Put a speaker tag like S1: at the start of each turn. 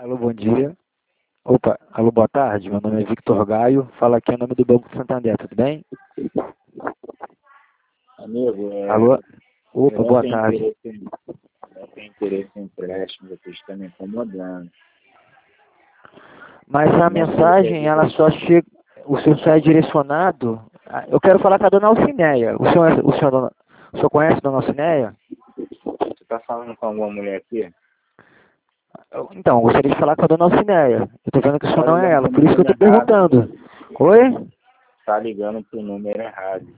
S1: Alô, bom dia. Opa, alô, boa tarde. Meu nome é Victor Gaio. Fala aqui em nome do Banco Santander, tudo bem?
S2: Amigo,
S1: Alô?
S2: eu
S1: Opa,
S2: não
S1: boa
S2: tenho
S1: tarde.
S2: interesse em empréstimo, você está me incomodando.
S1: Mas a
S2: Não sei se
S1: mensagem, ela
S2: é
S1: só chega. O senhor só é direcionado. Eu quero falar com a dona Alcineia. O senhor conhece a dona Alcineia?
S2: você está falando com alguma mulher aqui?
S1: Então, eu gostaria de falar com a dona Alcineia. Eu estou vendo que o senhor
S2: Está
S1: não é
S2: ligando
S1: ela,
S2: para o
S1: por isso que eu
S2: número
S1: estou
S2: errado.
S1: perguntando. Oi?
S2: Está ligando para o número errado.